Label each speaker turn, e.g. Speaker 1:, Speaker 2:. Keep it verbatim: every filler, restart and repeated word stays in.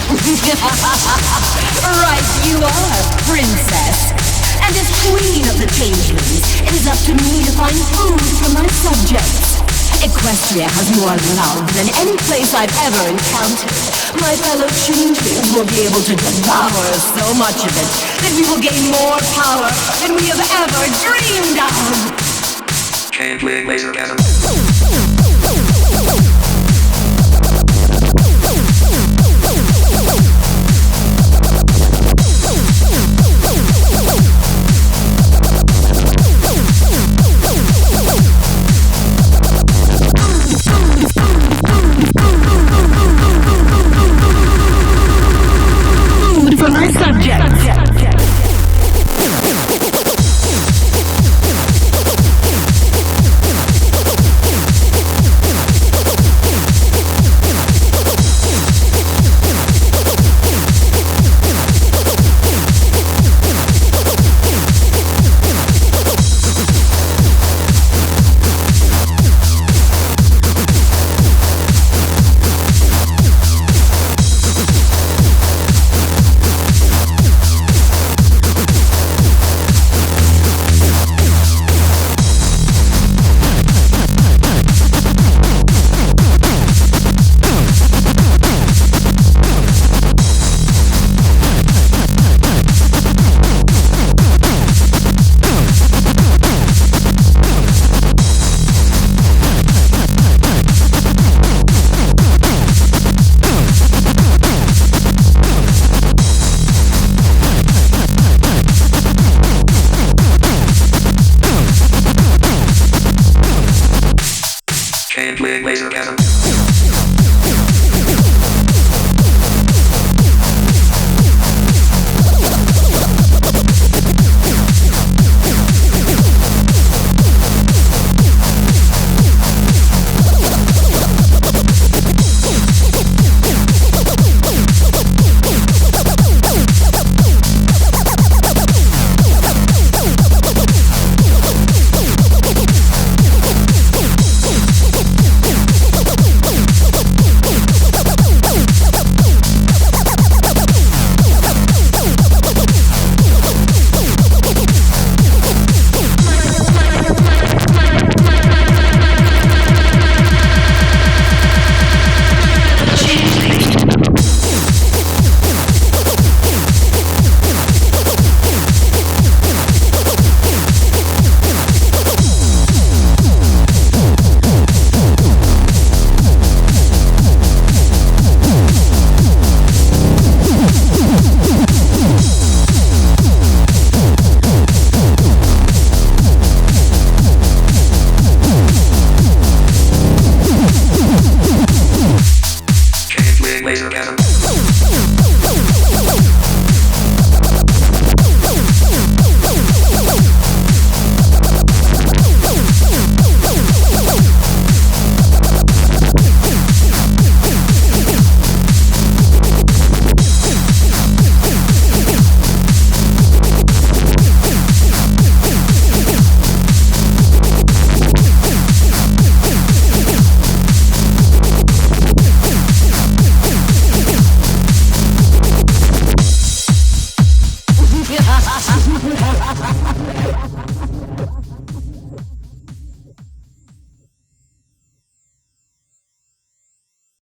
Speaker 1: Right you are, princess. And as queen of the changelings, it is up to me to find food for my subjects. Equestria has more love than any place I've ever encountered. My fellow changelings will be able to devour so much of it that we will gain more power than we have ever dreamed of.
Speaker 2: Changeling laser cannon.
Speaker 1: For my subjects.
Speaker 2: Changeling laser cannon. Laser cannon.